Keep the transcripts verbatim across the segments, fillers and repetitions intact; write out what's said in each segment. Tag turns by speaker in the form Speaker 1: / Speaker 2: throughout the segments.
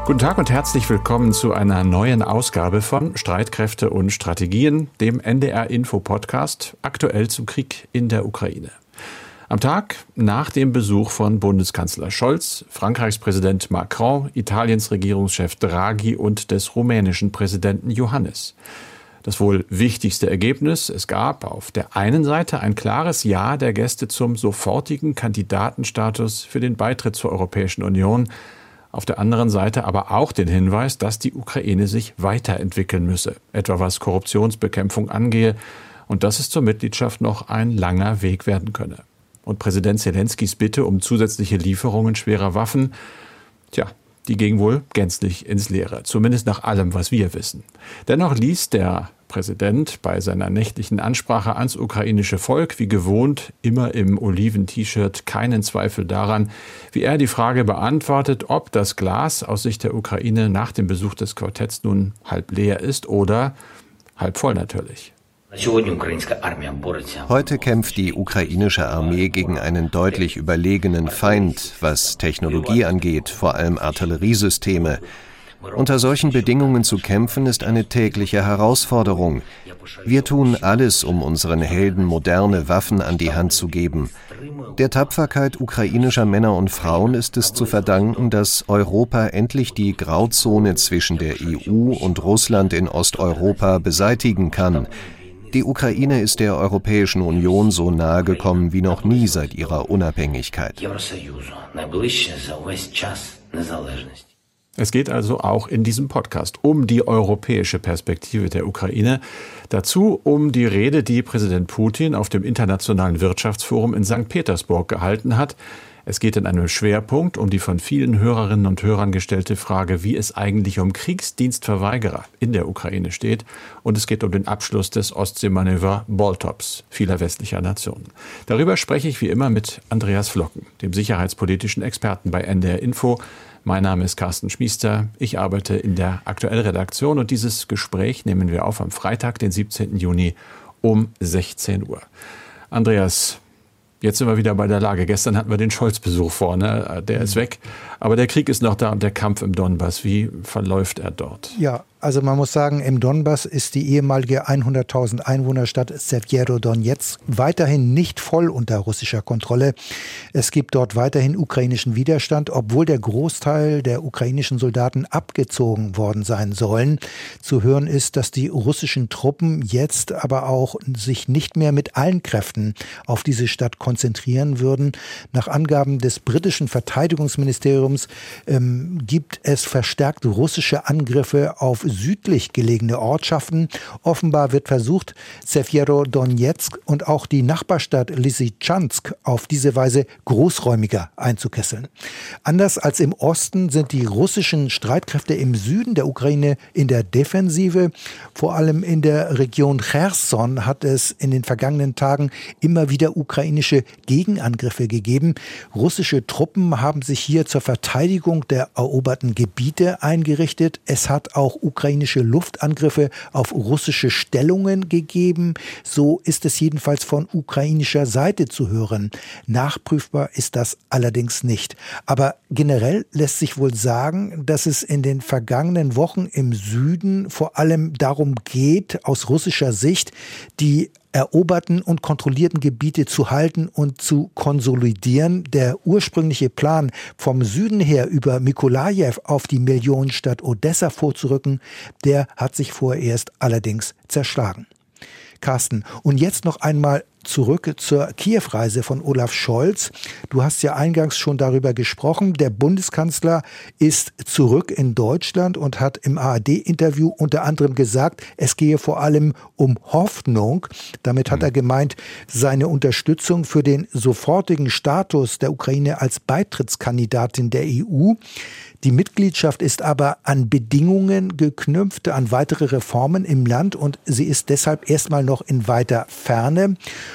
Speaker 1: Guten Tag und herzlich willkommen zu einer neuen Ausgabe von Streitkräfte und Strategien, dem N D R-Info-Podcast, aktuell zum Krieg in der Ukraine. Am Tag nach dem Besuch von Bundeskanzler Scholz, Frankreichs Präsident Macron, Italiens Regierungschef Draghi und des rumänischen Präsidenten Iohannis. Das wohl wichtigste Ergebnis: Es gab auf der einen Seite ein klares Ja der Gäste zum sofortigen Kandidatenstatus für den Beitritt zur Europäischen Union, auf der anderen Seite aber auch den Hinweis, dass die Ukraine sich weiterentwickeln müsse, etwa was Korruptionsbekämpfung angehe, und dass es zur Mitgliedschaft noch ein langer Weg werden könne. Und Präsident Selenskys Bitte um zusätzliche Lieferungen schwerer Waffen, tja, die ging wohl gänzlich ins Leere, zumindest nach allem, was wir wissen. Dennoch ließ der Präsident bei seiner nächtlichen Ansprache ans ukrainische Volk, wie gewohnt, immer im Oliven-T-Shirt, keinen Zweifel daran, wie er die Frage beantwortet, ob das Glas aus Sicht der Ukraine nach dem Besuch des Quartetts nun halb leer ist oder halb voll natürlich.
Speaker 2: Heute kämpft die ukrainische Armee gegen einen deutlich überlegenen Feind, was Technologie angeht, vor allem Artilleriesysteme. Unter solchen Bedingungen zu kämpfen, ist eine tägliche Herausforderung. Wir tun alles, um unseren Helden moderne Waffen an die Hand zu geben. Der Tapferkeit ukrainischer Männer und Frauen ist es zu verdanken, dass Europa endlich die Grauzone zwischen der E U und Russland in Osteuropa beseitigen kann. Die Ukraine ist der Europäischen Union so nahe gekommen wie noch nie seit ihrer Unabhängigkeit.
Speaker 1: Es geht also auch in diesem Podcast um die europäische Perspektive der Ukraine. Dazu um die Rede, die Präsident Putin auf dem Internationalen Wirtschaftsforum in Sankt Petersburg gehalten hat. Es geht in einem Schwerpunkt um die von vielen Hörerinnen und Hörern gestellte Frage, wie es eigentlich um Kriegsdienstverweigerer in der Ukraine steht. Und es geht um den Abschluss des Ostseemanöver Boltops vieler westlicher Nationen. Darüber spreche ich wie immer mit Andreas Flocken, dem sicherheitspolitischen Experten bei N D R Info. Mein Name ist Carsten Schmiester, ich arbeite in der Aktuell-Redaktion und dieses Gespräch nehmen wir auf am Freitag, den siebzehnten Juni um sechzehn Uhr. Andreas, jetzt sind wir wieder bei der Lage. Gestern hatten wir den Scholz-Besuch vorne, der ist weg, aber der Krieg ist noch da und der Kampf im Donbass, wie verläuft er dort?
Speaker 3: Ja, also man muss sagen, im Donbass ist die ehemalige hunderttausend Einwohnerstadt Sewjerodonezk weiterhin nicht voll unter russischer Kontrolle. Es gibt dort weiterhin ukrainischen Widerstand, obwohl der Großteil der ukrainischen Soldaten abgezogen worden sein sollen. Zu hören ist, dass die russischen Truppen jetzt aber auch sich nicht mehr mit allen Kräften auf diese Stadt konzentrieren würden. Nach Angaben des britischen Verteidigungsministeriums ähm, gibt es verstärkt russische Angriffe auf südlich gelegene Ortschaften. Offenbar wird versucht, Sewjerodonezk und auch die Nachbarstadt Lysychansk auf diese Weise großräumiger einzukesseln. Anders als im Osten sind die russischen Streitkräfte im Süden der Ukraine in der Defensive. Vor allem in der Region Cherson hat es in den vergangenen Tagen immer wieder ukrainische Gegenangriffe gegeben. Russische Truppen haben sich hier zur Verteidigung der eroberten Gebiete eingerichtet. Es hat auch ukrainische Luftangriffe auf russische Stellungen gegeben. So ist es jedenfalls von ukrainischer Seite zu hören. Nachprüfbar ist das allerdings nicht. Aber generell lässt sich wohl sagen, dass es in den vergangenen Wochen im Süden vor allem darum geht, aus russischer Sicht die eroberten und kontrollierten Gebiete zu halten und zu konsolidieren. Der ursprüngliche Plan, vom Süden her über Mykolajiw auf die Millionenstadt Odessa vorzurücken, der hat sich vorerst allerdings zerschlagen. Carsten, und jetzt noch einmal zurück zur Kiew-Reise von Olaf Scholz. Du hast ja eingangs schon darüber gesprochen. Der Bundeskanzler ist zurück in Deutschland und hat im A R D-Interview unter anderem gesagt, es gehe vor allem um Hoffnung. Damit hat er gemeint, seine Unterstützung für den sofortigen Status der Ukraine als Beitrittskandidatin der E U. Die Mitgliedschaft ist aber an Bedingungen geknüpft, an weitere Reformen im Land, und sie ist deshalb erstmal noch in weiter Ferne.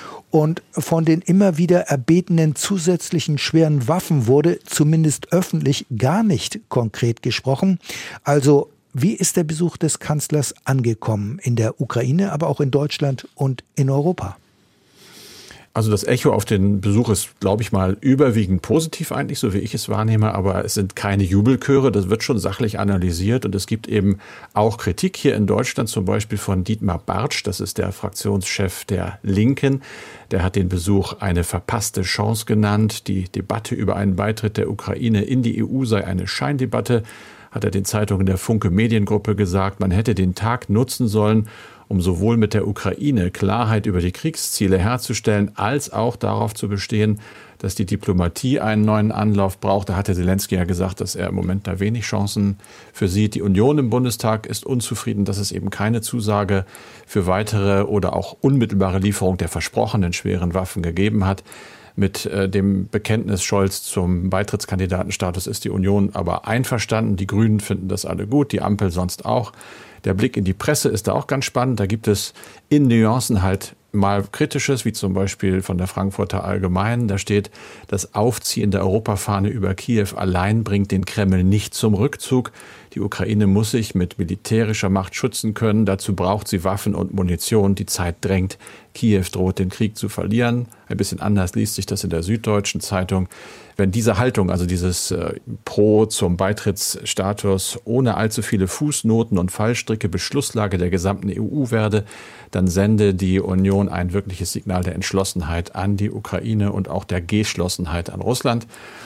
Speaker 3: Und von den immer wieder erbetenen zusätzlichen schweren Waffen wurde zumindest öffentlich gar nicht konkret gesprochen. Also wie ist der Besuch des Kanzlers angekommen in der Ukraine, aber auch in Deutschland und in Europa?
Speaker 1: Also das Echo auf den Besuch ist, glaube ich mal, überwiegend positiv eigentlich, so wie ich es wahrnehme. Aber es sind keine Jubelchöre, das wird schon sachlich analysiert. Und es gibt eben auch Kritik hier in Deutschland, zum Beispiel von Dietmar Bartsch, das ist der Fraktionschef der Linken. Der hat den Besuch eine verpasste Chance genannt. Die Debatte über einen Beitritt der Ukraine in die E U sei eine Scheindebatte, hat er den Zeitungen der Funke Mediengruppe gesagt. Man hätte den Tag nutzen sollen, um sowohl mit der Ukraine Klarheit über die Kriegsziele herzustellen, als auch darauf zu bestehen, dass die Diplomatie einen neuen Anlauf braucht. Da hatte Zelensky ja gesagt, dass er im Moment da wenig Chancen für sieht. Die Union im Bundestag ist unzufrieden, dass es eben keine Zusage für weitere oder auch unmittelbare Lieferung der versprochenen schweren Waffen gegeben hat. Mit äh, dem Bekenntnis Scholz zum Beitrittskandidatenstatus ist die Union aber einverstanden. Die Grünen finden das alle gut, die Ampel sonst auch. Der Blick in die Presse ist da auch ganz spannend. Da gibt es in Nuancen halt mal Kritisches, wie zum Beispiel von der Frankfurter Allgemeinen. Da steht, das Aufziehen der Europafahne über Kiew allein bringt den Kreml nicht zum Rückzug. Die Ukraine muss sich mit militärischer Macht schützen können. Dazu braucht sie Waffen und Munition. Die Zeit drängt. Kiew droht, den Krieg zu verlieren. Ein bisschen anders liest sich das in der Süddeutschen Zeitung. Wenn diese Haltung, also dieses äh, Pro zum Beitrittsstatus ohne allzu viele Fußnoten und Fallstricke Beschlusslage der gesamten E U werde, dann sende die Union ein wirkliches Signal der Entschlossenheit an die Ukraine und auch der Geschlossenheit an Russland.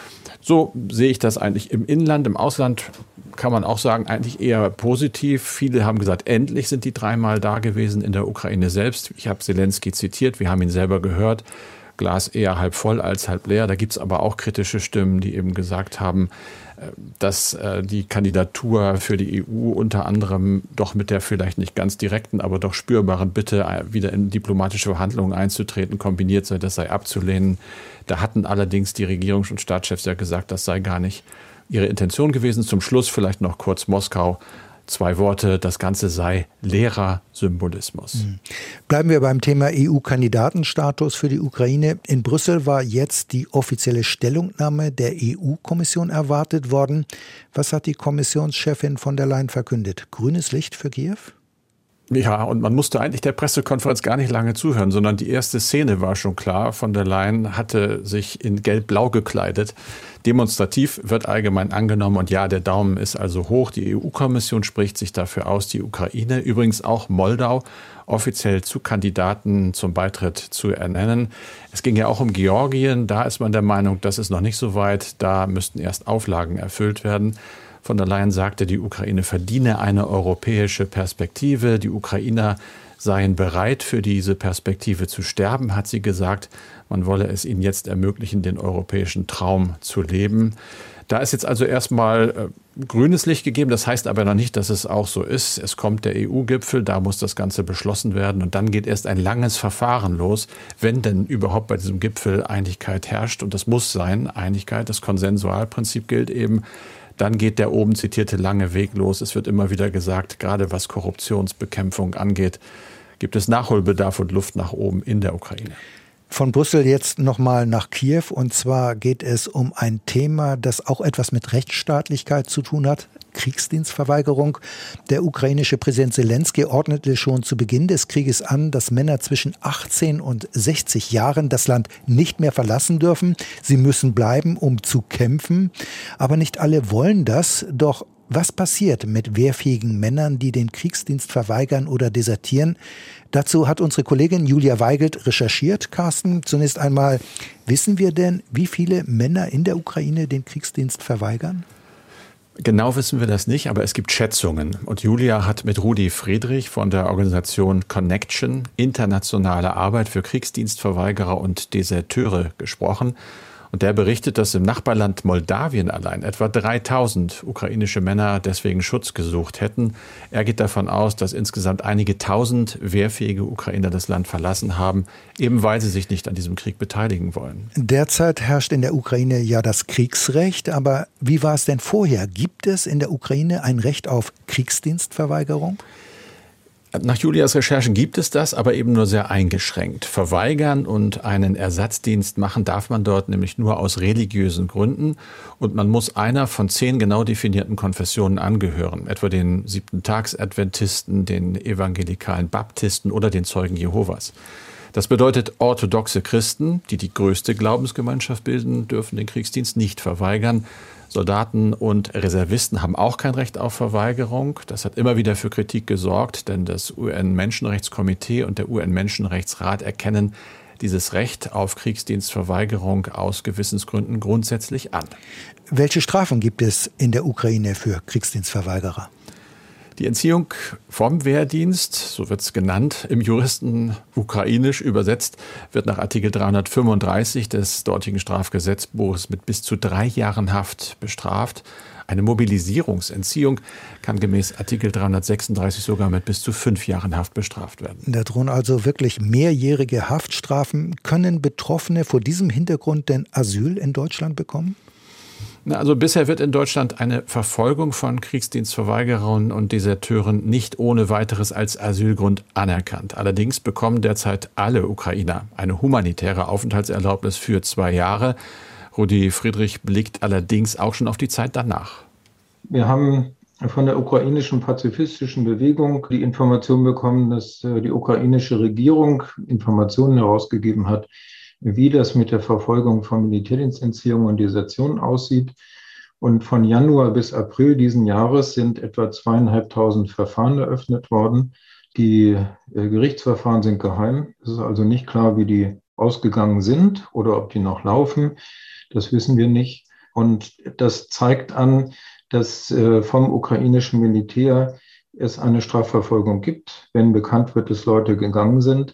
Speaker 1: So sehe ich das eigentlich im Inland. Im Ausland kann man auch sagen, eigentlich eher positiv. Viele haben gesagt, endlich sind die dreimal da gewesen in der Ukraine selbst. Ich habe Zelensky zitiert, wir haben ihn selber gehört. Glas eher halb voll als halb leer. Da gibt es aber auch kritische Stimmen, die eben gesagt haben, dass die Kandidatur für die E U unter anderem doch mit der vielleicht nicht ganz direkten, aber doch spürbaren Bitte, wieder in diplomatische Verhandlungen einzutreten, kombiniert sei, das sei abzulehnen. Da hatten allerdings die Regierungs- und Staatschefs ja gesagt, das sei gar nicht ihre Intention gewesen. Zum Schluss vielleicht noch kurz Moskau. Zwei Worte, das Ganze sei leerer Symbolismus.
Speaker 3: Bleiben wir beim Thema E U-Kandidatenstatus für die Ukraine. In Brüssel war jetzt die offizielle Stellungnahme der E U-Kommission erwartet worden. Was hat die Kommissionschefin von der Leyen verkündet? Grünes Licht für Kiew?
Speaker 1: Ja, und man musste eigentlich der Pressekonferenz gar nicht lange zuhören, sondern die erste Szene war schon klar. Von der Leyen hatte sich in gelb-blau gekleidet. Demonstrativ wird allgemein angenommen und ja, der Daumen ist also hoch. Die E U-Kommission spricht sich dafür aus, die Ukraine, übrigens auch Moldau, offiziell zu Kandidaten zum Beitritt zu ernennen. Es ging ja auch um Georgien. Da ist man der Meinung, das ist noch nicht so weit. Da müssten erst Auflagen erfüllt werden. Von der Leyen sagte, die Ukraine verdiene eine europäische Perspektive. Die Ukrainer seien bereit, für diese Perspektive zu sterben, hat sie gesagt. Man wolle es ihnen jetzt ermöglichen, den europäischen Traum zu leben. Da ist jetzt also erstmal äh, grünes Licht gegeben. Das heißt aber noch nicht, dass es auch so ist. Es kommt der E U-Gipfel, da muss das Ganze beschlossen werden. Und dann geht erst ein langes Verfahren los, wenn denn überhaupt bei diesem Gipfel Einigkeit herrscht. Und das muss sein, Einigkeit. Das Konsensualprinzip gilt eben. Dann geht der oben zitierte lange Weg los. Es wird immer wieder gesagt, gerade was Korruptionsbekämpfung angeht, gibt es Nachholbedarf und Luft nach oben in der Ukraine.
Speaker 3: Von Brüssel jetzt nochmal nach Kiew. Und zwar geht es um ein Thema, das auch etwas mit Rechtsstaatlichkeit zu tun hat. Kriegsdienstverweigerung. Der ukrainische Präsident Zelensky ordnete schon zu Beginn des Krieges an, dass Männer zwischen achtzehn und sechzig Jahren das Land nicht mehr verlassen dürfen. Sie müssen bleiben, um zu kämpfen. Aber nicht alle wollen das. Doch was passiert mit wehrfähigen Männern, die den Kriegsdienst verweigern oder desertieren? Dazu hat unsere Kollegin Julia Weigelt recherchiert. Carsten, zunächst einmal, wissen wir denn, wie viele Männer in der Ukraine den Kriegsdienst verweigern?
Speaker 1: Genau wissen wir das nicht, aber es gibt Schätzungen. Und Julia hat mit Rudi Friedrich von der Organisation Connection, internationale Arbeit für Kriegsdienstverweigerer und Deserteure, gesprochen. Und der berichtet, dass im Nachbarland Moldawien allein etwa dreitausend ukrainische Männer deswegen Schutz gesucht hätten. Er geht davon aus, dass insgesamt einige tausend wehrfähige Ukrainer das Land verlassen haben, eben weil sie sich nicht an diesem Krieg beteiligen wollen.
Speaker 3: Derzeit herrscht in der Ukraine ja das Kriegsrecht. Aber wie war es denn vorher? Gibt es in der Ukraine ein Recht auf Kriegsdienstverweigerung?
Speaker 1: Nach Julias Recherchen gibt es das, aber eben nur sehr eingeschränkt. Verweigern und einen Ersatzdienst machen darf man dort nämlich nur aus religiösen Gründen. Und man muss einer von zehn genau definierten Konfessionen angehören, etwa den Siebten-Tags-Adventisten, den evangelikalen Baptisten oder den Zeugen Jehovas. Das bedeutet, orthodoxe Christen, die die größte Glaubensgemeinschaft bilden, dürfen den Kriegsdienst nicht verweigern. Soldaten und Reservisten haben auch kein Recht auf Verweigerung. Das hat immer wieder für Kritik gesorgt, denn das U N-Menschenrechtskomitee und der U N-Menschenrechtsrat erkennen dieses Recht auf Kriegsdienstverweigerung aus Gewissensgründen grundsätzlich an.
Speaker 3: Welche Strafen gibt es in der Ukraine für Kriegsdienstverweigerer?
Speaker 1: Die Entziehung vom Wehrdienst, so wird es genannt, im Juristen ukrainisch übersetzt, wird nach Artikel dreihundertfünfunddreißig des dortigen Strafgesetzbuches mit bis zu drei Jahren Haft bestraft. Eine Mobilisierungsentziehung kann gemäß Artikel dreihundertsechsunddreißig sogar mit bis zu fünf Jahren Haft bestraft werden.
Speaker 3: Da drohen also wirklich mehrjährige Haftstrafen. Können Betroffene vor diesem Hintergrund denn Asyl in Deutschland bekommen?
Speaker 1: Also bisher wird in Deutschland eine Verfolgung von Kriegsdienstverweigerern und Deserteuren nicht ohne weiteres als Asylgrund anerkannt. Allerdings bekommen derzeit alle Ukrainer eine humanitäre Aufenthaltserlaubnis für zwei Jahre. Rudi Friedrich blickt allerdings auch schon auf die Zeit danach.
Speaker 4: Wir haben von der ukrainischen pazifistischen Bewegung die Information bekommen, dass die ukrainische Regierung Informationen herausgegeben hat, wie das mit der Verfolgung von Militärdienstentziehung und Desertion aussieht. Und von Januar bis April diesen Jahres sind etwa zweieinhalbtausend Verfahren eröffnet worden. Die Gerichtsverfahren sind geheim. Es ist also nicht klar, wie die ausgegangen sind oder ob die noch laufen. Das wissen wir nicht. Und das zeigt an, dass vom ukrainischen Militär es eine Strafverfolgung gibt, wenn bekannt wird, dass Leute gegangen sind.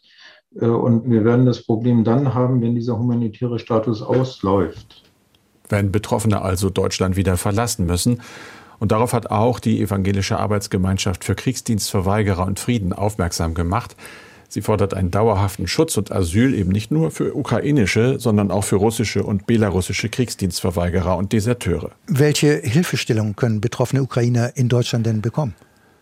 Speaker 4: Und wir werden das Problem dann haben, wenn dieser humanitäre Status ausläuft.
Speaker 1: Wenn Betroffene also Deutschland wieder verlassen müssen. Und darauf hat auch die Evangelische Arbeitsgemeinschaft für Kriegsdienstverweigerer und Frieden aufmerksam gemacht. Sie fordert einen dauerhaften Schutz und Asyl eben nicht nur für ukrainische, sondern auch für russische und belarussische Kriegsdienstverweigerer und Deserteure.
Speaker 3: Welche Hilfestellung können betroffene Ukrainer in Deutschland denn bekommen?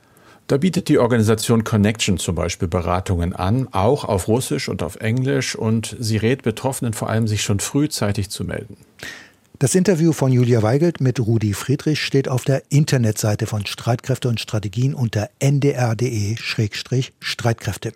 Speaker 1: Da bietet die Organisation Connection zum Beispiel Beratungen an, auch auf Russisch und auf Englisch. Und sie rät Betroffenen vor allem, sich schon frühzeitig zu melden.
Speaker 3: Das Interview von Julia Weigelt mit Rudi Friedrich steht auf der Internetseite von Streitkräfte und Strategien unter n d r punkt d e Schrägstrich Streitkräfte.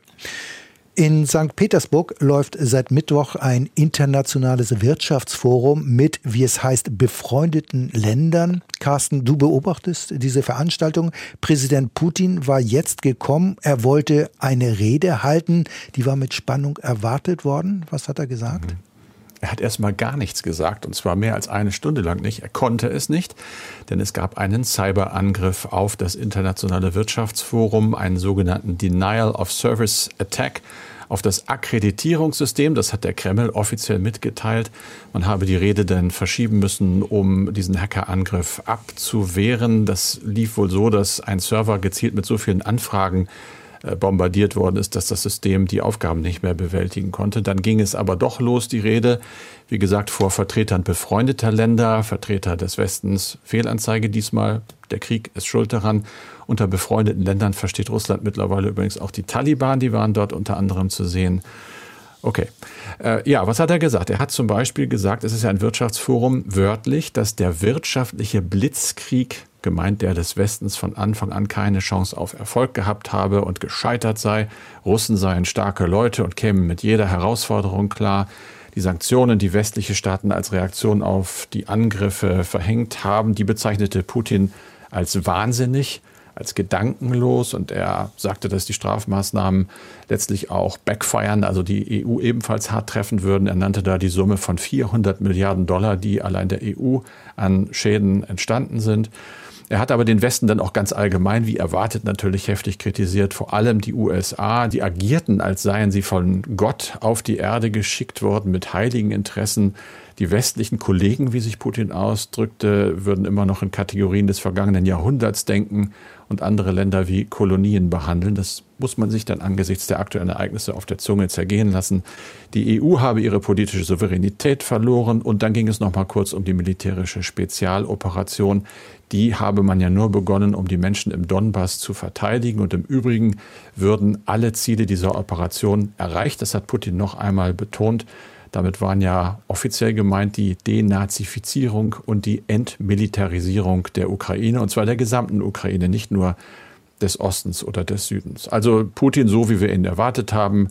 Speaker 3: In Sankt Petersburg läuft seit Mittwoch ein internationales Wirtschaftsforum mit, wie es heißt, befreundeten Ländern. Carsten, du beobachtest diese Veranstaltung. Präsident Putin war jetzt gekommen. Er wollte eine Rede halten. Die war mit Spannung erwartet worden. Was hat er gesagt?
Speaker 1: Mhm. Er hat erstmal gar nichts gesagt, und zwar mehr als eine Stunde lang nicht. Er konnte es nicht, denn es gab einen Cyberangriff auf das internationale Wirtschaftsforum, einen sogenannten Denial of Service Attack auf das Akkreditierungssystem. Das hat der Kreml offiziell mitgeteilt. Man habe die Rede dann verschieben müssen, um diesen Hackerangriff abzuwehren. Das lief wohl so, dass ein Server gezielt mit so vielen Anfragen bombardiert worden ist, dass das System die Aufgaben nicht mehr bewältigen konnte. Dann ging es aber doch los, die Rede, wie gesagt, vor Vertretern befreundeter Länder, Vertreter des Westens. Fehlanzeige diesmal, der Krieg ist schuld daran. Unter befreundeten Ländern versteht Russland mittlerweile übrigens auch die Taliban, die waren dort unter anderem zu sehen. Okay. Äh, ja, was hat er gesagt? Er hat zum Beispiel gesagt, es ist ja ein Wirtschaftsforum, wörtlich, dass der wirtschaftliche Blitzkrieg, gemeint der des Westens, von Anfang an keine Chance auf Erfolg gehabt habe und gescheitert sei. Russen seien starke Leute und kämen mit jeder Herausforderung klar. Die Sanktionen, die westliche Staaten als Reaktion auf die Angriffe verhängt haben, die bezeichnete Putin als wahnsinnig, als gedankenlos, und er sagte, dass die Strafmaßnahmen letztlich auch backfiren, also die E U ebenfalls hart treffen würden. Er nannte da die Summe von vierhundert Milliarden Dollar, die allein der E U an Schäden entstanden sind. Er hat aber den Westen dann auch ganz allgemein, wie erwartet, natürlich heftig kritisiert. Vor allem die U S A, die agierten, als seien sie von Gott auf die Erde geschickt worden mit heiligen Interessen. Die westlichen Kollegen, wie sich Putin ausdrückte, würden immer noch in Kategorien des vergangenen Jahrhunderts denken und andere Länder wie Kolonien behandeln. Das muss man sich dann angesichts der aktuellen Ereignisse auf der Zunge zergehen lassen. Die E U habe ihre politische Souveränität verloren, und dann ging es noch mal kurz um die militärische Spezialoperation. Die habe man ja nur begonnen, um die Menschen im Donbass zu verteidigen, und im Übrigen würden alle Ziele dieser Operation erreicht. Das hat Putin noch einmal betont. Damit waren ja offiziell gemeint die Denazifizierung und die Entmilitarisierung der Ukraine, und zwar der gesamten Ukraine, nicht nur des Ostens oder des Südens. Also Putin, so wie wir ihn erwartet haben,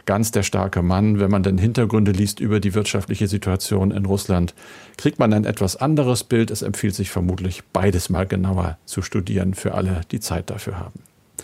Speaker 1: ganz der starke Mann. Wenn man dann Hintergründe liest über die wirtschaftliche Situation in Russland, kriegt man ein etwas anderes Bild. Es empfiehlt sich vermutlich, beides mal genauer zu studieren für alle, die Zeit dafür haben.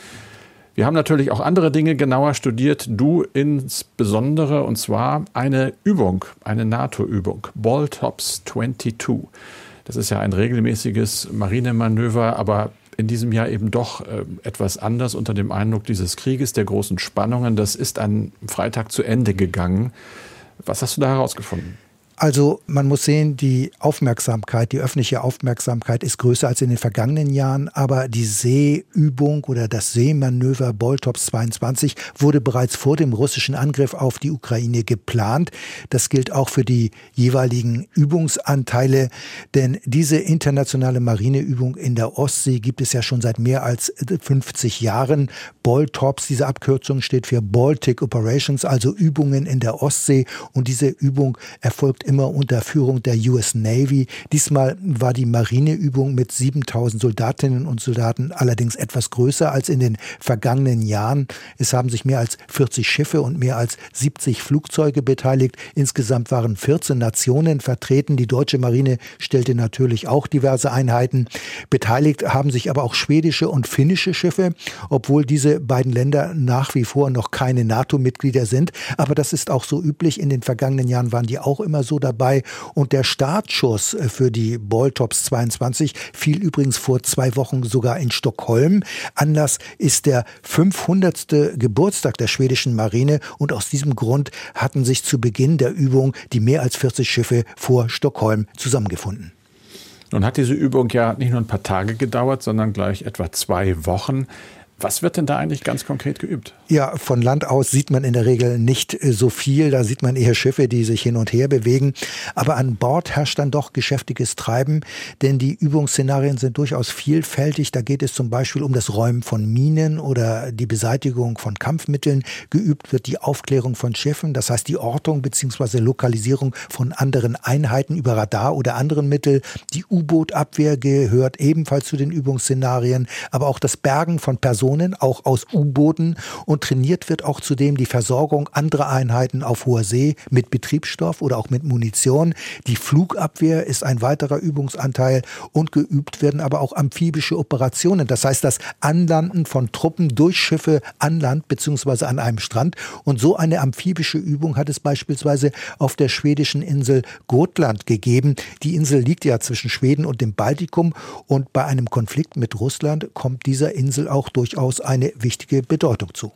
Speaker 1: Wir haben natürlich auch andere Dinge genauer studiert, du insbesondere, und zwar eine Übung, eine NATO-Übung, Baltops zweiundzwanzig. Das ist ja ein regelmäßiges Marinemanöver, aber in diesem Jahr eben doch äh, etwas anders unter dem Eindruck dieses Krieges, der großen Spannungen. Das ist am Freitag zu Ende gegangen. Was hast du da herausgefunden?
Speaker 3: Also man muss sehen, die Aufmerksamkeit, die öffentliche Aufmerksamkeit ist größer als in den vergangenen Jahren, aber die Seeübung oder das Seemanöver Baltops zweiundzwanzig wurde bereits vor dem russischen Angriff auf die Ukraine geplant. Das gilt auch für die jeweiligen Übungsanteile, denn diese internationale Marineübung in der Ostsee gibt es ja schon seit mehr als fünfzig Jahren. Baltops, diese Abkürzung steht für Baltic Operations, also Übungen in der Ostsee, und diese Übung erfolgt immer unter Führung der U S Navy. Diesmal war die Marineübung mit siebentausend Soldatinnen und Soldaten allerdings etwas größer als in den vergangenen Jahren. Es haben sich mehr als vierzig Schiffe und mehr als siebzig Flugzeuge beteiligt. Insgesamt waren vierzehn Nationen vertreten. Die deutsche Marine stellte natürlich auch diverse Einheiten. Beteiligt haben sich aber auch schwedische und finnische Schiffe, obwohl diese beiden Länder nach wie vor noch keine NATO-Mitglieder sind. Aber das ist auch so üblich. In den vergangenen Jahren waren die auch immer so dabei. Und der Startschuss für die Baltops zweiundzwanzig fiel übrigens vor zwei Wochen sogar in Stockholm. Anlass ist der fünfhundertste Geburtstag der schwedischen Marine, und aus diesem Grund hatten sich zu Beginn der Übung die mehr als vierzig Schiffe vor Stockholm zusammengefunden.
Speaker 1: Nun hat diese Übung ja nicht nur ein paar Tage gedauert, sondern gleich etwa zwei Wochen. Was wird denn da eigentlich ganz konkret geübt?
Speaker 3: Ja, von Land aus sieht man in der Regel nicht so viel. Da sieht man eher Schiffe, die sich hin und her bewegen. Aber an Bord herrscht dann doch geschäftiges Treiben, denn die Übungsszenarien sind durchaus vielfältig. Da geht es zum Beispiel um das Räumen von Minen oder die Beseitigung von Kampfmitteln. Geübt wird die Aufklärung von Schiffen, das heißt die Ortung bzw. Lokalisierung von anderen Einheiten über Radar oder anderen Mittel. Die U-Boot-Abwehr gehört ebenfalls zu den Übungsszenarien, aber auch das Bergen von Personen, auch aus U-Booten, und trainiert wird auch zudem die Versorgung anderer Einheiten auf hoher See mit Betriebsstoff oder auch mit Munition. Die Flugabwehr ist ein weiterer Übungsanteil, und geübt werden aber auch amphibische Operationen. Das heißt das Anlanden von Truppen durch Schiffe an Land bzw. an einem Strand. Und so eine amphibische Übung hat es beispielsweise auf der schwedischen Insel Gotland gegeben. Die Insel liegt ja zwischen Schweden und dem Baltikum, und bei einem Konflikt mit Russland kommt dieser Insel auch durchaus eine wichtige Bedeutung zu.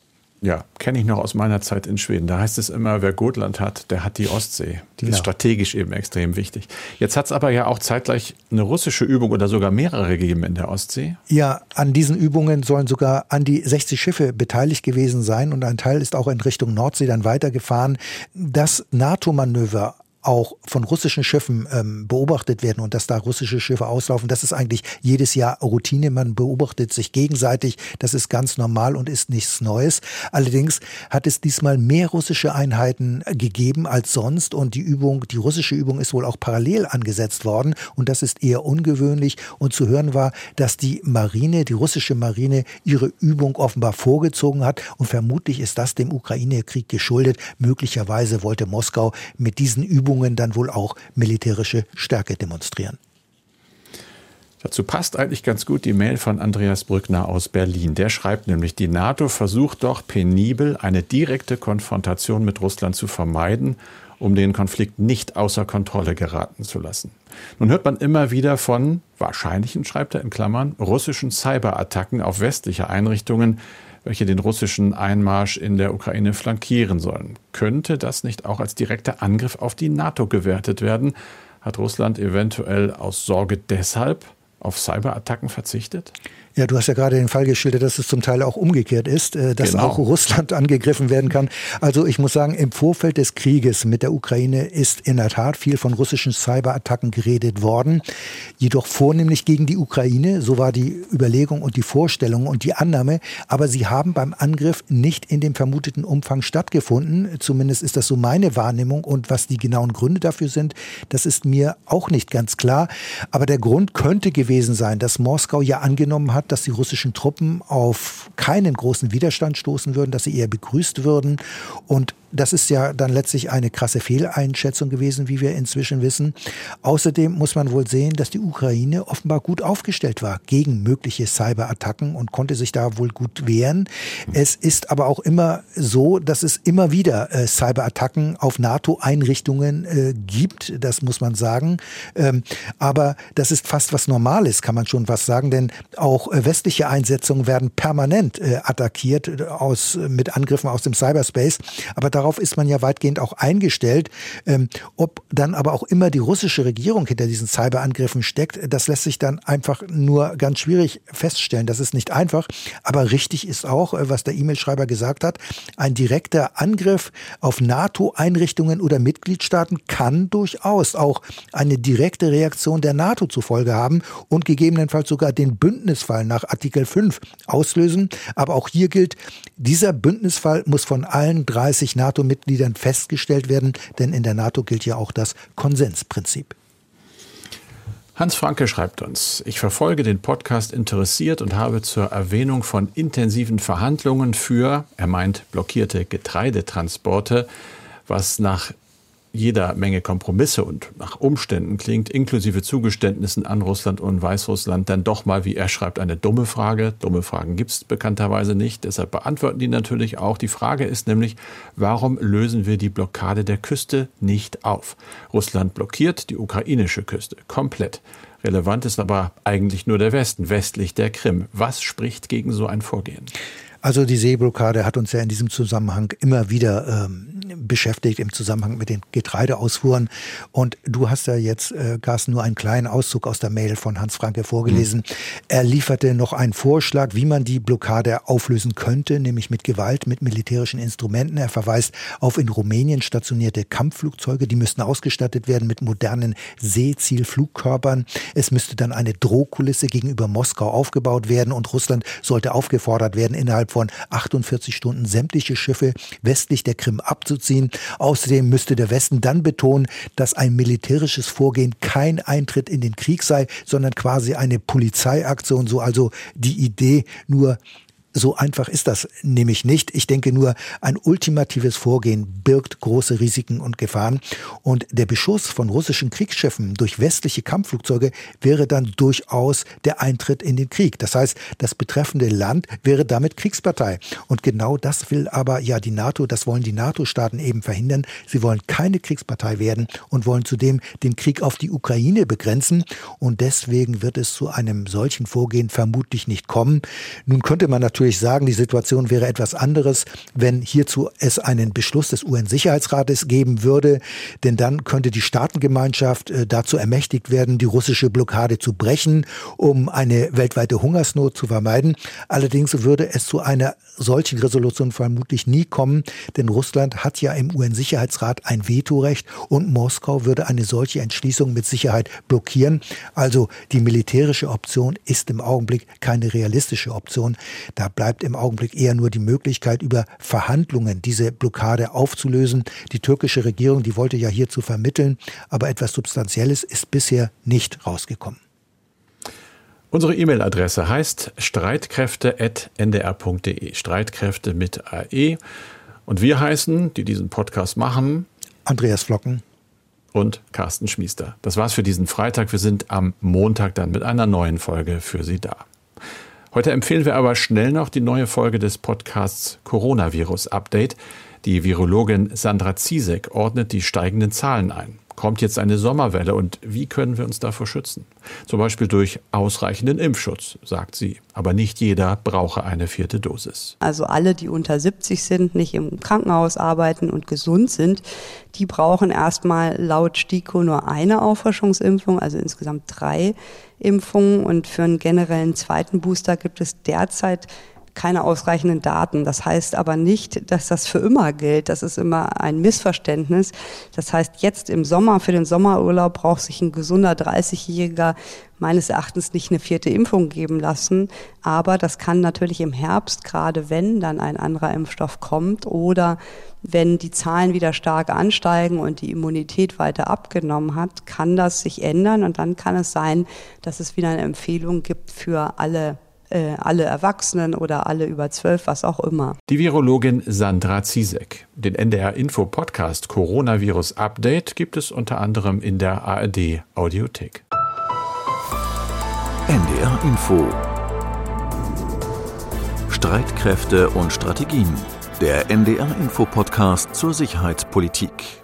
Speaker 1: Ja, kenne ich noch aus meiner Zeit in Schweden. Da heißt es immer, wer Gotland hat, der hat die Ostsee. Die genau. ist strategisch eben extrem wichtig. Jetzt hat es aber ja auch zeitgleich eine russische Übung oder sogar mehrere gegeben in der Ostsee.
Speaker 3: Ja, an diesen Übungen sollen sogar an die sechzig Schiffe beteiligt gewesen sein, und ein Teil ist auch in Richtung Nordsee dann weitergefahren. Das NATO-Manöver auch von russischen Schiffen ähm, beobachtet werden und dass da russische Schiffe auslaufen, das ist eigentlich jedes Jahr Routine. Man beobachtet sich gegenseitig. Das ist ganz normal und ist nichts Neues. Allerdings hat es diesmal mehr russische Einheiten gegeben als sonst, und die Übung, die russische Übung ist wohl auch parallel angesetzt worden, und das ist eher ungewöhnlich. Und zu hören war, dass die Marine, die russische Marine, ihre Übung offenbar vorgezogen hat, und vermutlich ist das dem Ukraine-Krieg geschuldet. Möglicherweise wollte Moskau mit diesen Übungen dann wohl auch militärische Stärke demonstrieren.
Speaker 1: Dazu passt eigentlich ganz gut die Mail von Andreas Brückner aus Berlin. Der schreibt nämlich, die NATO versucht doch penibel eine direkte Konfrontation mit Russland zu vermeiden, um den Konflikt nicht außer Kontrolle geraten zu lassen. Nun hört man immer wieder von wahrscheinlichen, schreibt er in Klammern, russischen Cyberattacken auf westliche Einrichtungen, welche den russischen Einmarsch in der Ukraine flankieren sollen. Könnte das nicht auch als direkter Angriff auf die NATO gewertet werden? Hat Russland eventuell aus Sorge deshalb auf Cyberattacken verzichtet?
Speaker 3: Ja, du hast ja gerade den Fall geschildert, dass es zum Teil auch umgekehrt ist, dass genau. auch Russland angegriffen werden kann. Also ich muss sagen, im Vorfeld des Krieges mit der Ukraine ist in der Tat viel von russischen Cyberattacken geredet worden. jedoch vornehmlich gegen die Ukraine. So war die Überlegung und die Vorstellung und die Annahme. Aber sie haben beim Angriff nicht in dem vermuteten Umfang stattgefunden. Zumindest ist das so meine Wahrnehmung. Und was die genauen Gründe dafür sind, das ist mir auch nicht ganz klar. Aber der Grund könnte gewesen sein, dass Moskau ja angenommen hat, dass die russischen Truppen auf keinen großen Widerstand stoßen würden, dass sie eher begrüßt würden. Und das ist ja dann letztlich eine krasse Fehleinschätzung gewesen, wie wir inzwischen wissen. Außerdem muss man wohl sehen, dass die Ukraine offenbar gut aufgestellt war gegen mögliche Cyberattacken und konnte sich da wohl gut wehren. Es ist aber auch immer so, dass es immer wieder äh, Cyberattacken auf NATO-Einrichtungen äh, gibt. Das muss man sagen. Ähm, aber das ist fast was Normales, kann man schon was sagen, denn auch äh, westliche Einsetzungen werden permanent äh, attackiert äh, aus, äh, mit Angriffen aus dem Cyberspace. Aber darauf ist man ja weitgehend auch eingestellt. Ähm, ob dann aber auch immer die russische Regierung hinter diesen Cyberangriffen steckt, das lässt sich dann einfach nur ganz schwierig feststellen. Das ist nicht einfach. Aber richtig ist auch, was der E-Mail-Schreiber gesagt hat, ein direkter Angriff auf NATO-Einrichtungen oder Mitgliedstaaten kann durchaus auch eine direkte Reaktion der NATO zur Folge haben und gegebenenfalls sogar den Bündnisfall nach Artikel fünf auslösen. Aber auch hier gilt, dieser Bündnisfall muss von allen dreißig NATO-Mitgliedern festgestellt werden, denn in der NATO gilt ja auch das Konsensprinzip.
Speaker 1: Hans Franke schreibt uns: Ich verfolge den Podcast interessiert und habe zur Erwähnung von intensiven Verhandlungen für, er meint, blockierte Getreidetransporte, was nach jeder Menge Kompromisse und nach Umständen klingt, inklusive Zugeständnissen an Russland und Weißrussland, dann doch mal, wie er schreibt, eine dumme Frage. Dumme Fragen gibt es bekannterweise nicht, deshalb beantworten die natürlich auch. Die Frage ist nämlich, warum lösen wir die Blockade der Küste nicht auf? Russland blockiert die ukrainische Küste komplett. Relevant ist aber eigentlich nur der Westen, westlich der Krim. Was spricht gegen so ein Vorgehen?
Speaker 3: Also die Seeblockade hat uns ja in diesem Zusammenhang immer wieder ähm, beschäftigt, im Zusammenhang mit den Getreideausfuhren. Und du hast ja jetzt, äh, Carsten, nur einen kleinen Auszug aus der Mail von Hans Franke vorgelesen. Mhm. Er lieferte noch einen Vorschlag, wie man die Blockade auflösen könnte, nämlich mit Gewalt, mit militärischen Instrumenten. Er verweist auf in Rumänien stationierte Kampfflugzeuge. Die müssten ausgestattet werden mit modernen Seezielflugkörpern. Es müsste dann eine Drohkulisse gegenüber Moskau aufgebaut werden und Russland sollte aufgefordert werden, innerhalb von achtundvierzig Stunden sämtliche Schiffe westlich der Krim abzuziehen. Außerdem müsste der Westen dann betonen, dass ein militärisches Vorgehen kein Eintritt in den Krieg sei, sondern quasi eine Polizeiaktion, so also die Idee, nur so einfach ist das nämlich nicht. Ich denke nur, ein ultimatives Vorgehen birgt große Risiken und Gefahren. Und der Beschuss von russischen Kriegsschiffen durch westliche Kampfflugzeuge wäre dann durchaus der Eintritt in den Krieg. Das heißt, das betreffende Land wäre damit Kriegspartei. Und genau das will aber ja die NATO, das wollen die NATO-Staaten eben verhindern. Sie wollen keine Kriegspartei werden und wollen zudem den Krieg auf die Ukraine begrenzen. Und deswegen wird es zu einem solchen Vorgehen vermutlich nicht kommen. Nun könnte man natürlich sagen, die Situation wäre etwas anderes, wenn hierzu es einen Beschluss des U N-Sicherheitsrates geben würde, denn dann könnte die Staatengemeinschaft äh, dazu ermächtigt werden, die russische Blockade zu brechen, um eine weltweite Hungersnot zu vermeiden. Allerdings würde es zu einer solchen Resolution vermutlich nie kommen, denn Russland hat ja im U N-Sicherheitsrat ein Vetorecht und Moskau würde eine solche Entschließung mit Sicherheit blockieren. Also die militärische Option ist im Augenblick keine realistische Option. Da bleibt im Augenblick eher nur die Möglichkeit, über Verhandlungen diese Blockade aufzulösen. Die türkische Regierung, die wollte ja hierzu vermitteln, aber etwas Substanzielles ist bisher nicht rausgekommen.
Speaker 1: Unsere E-Mail-Adresse heißt streitkräfte at n d r punkt d e, Streitkräfte mit A E. Und wir heißen, die diesen Podcast machen,
Speaker 3: Andreas Flocken
Speaker 1: und Carsten Schmiester. Das war's für diesen Freitag. Wir sind am Montag dann mit einer neuen Folge für Sie da. Heute empfehlen wir aber schnell noch die neue Folge des Podcasts Coronavirus Update. Die Virologin Sandra Ziesek ordnet die steigenden Zahlen ein. Kommt jetzt eine Sommerwelle und wie können wir uns davor schützen? Zum Beispiel durch ausreichenden Impfschutz, sagt sie. Aber nicht jeder brauche eine vierte Dosis.
Speaker 5: Also alle, die unter siebzig sind, nicht im Krankenhaus arbeiten und gesund sind, die brauchen erstmal laut STIKO nur eine Auffrischungsimpfung, also insgesamt drei Impfungen. Und für einen generellen zweiten Booster gibt es derzeit keine ausreichenden Daten. Das heißt aber nicht, dass das für immer gilt. Das ist immer ein Missverständnis. Das heißt, jetzt im Sommer, für den Sommerurlaub braucht sich ein gesunder dreißigjähriger meines Erachtens nicht eine vierte Impfung geben lassen. Aber das kann natürlich im Herbst, gerade wenn dann ein anderer Impfstoff kommt oder wenn die Zahlen wieder stark ansteigen und die Immunität weiter abgenommen hat, kann das sich ändern und dann kann es sein, dass es wieder eine Empfehlung gibt für alle äh, alle Erwachsenen oder alle über zwölf, was auch immer.
Speaker 1: Die Virologin Sandra Ziesek. Den N D R-Info-Podcast Coronavirus Update gibt es unter anderem in der A R D-Audiothek.
Speaker 6: N D R-Info. Streitkräfte und Strategien. Der N D R-Info-Podcast zur Sicherheitspolitik.